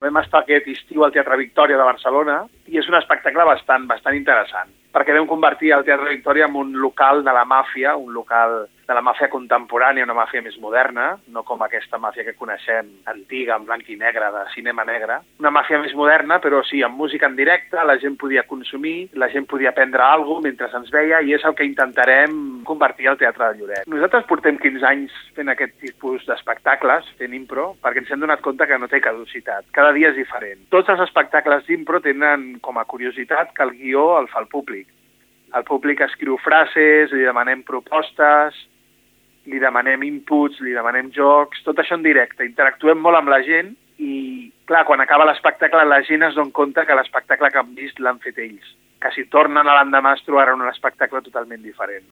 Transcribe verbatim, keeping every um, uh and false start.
vam estar aquest estiu al Teatre Victòria de Barcelona i és un espectacle bastant, bastant interessant, perquè vam convertir el Teatre Victòria en un local de la màfia, un local de la màfia contemporània, una màfia més moderna, no com aquesta màfia que coneixem, antiga, en blanc i negre, de cinema negre. Una màfia més moderna, però sí, amb música en directe, la gent podia consumir, la gent podia aprendre alguna cosa mentre ens veia, i és el que intentarem convertir al Teatre de Lloret. Nosaltres portem quinze anys fent aquest tipus d'espectacles, fent impro, perquè ens hem donat compte que no té caducitat. Cada dia és diferent. Tots els espectacles d'impro tenen com a curiositat que el guió el fa el públic. El públic escriu frases, li demanem propostes, li demanem inputs, li demanem jocs, tot això en directe. Interactuem molt amb la gent i, clar, quan acaba l'espectacle la gent es dona compte que l'espectacle que han vist l'han fet ells. Que si tornen a l'endemà es trobaran un espectacle totalment diferent.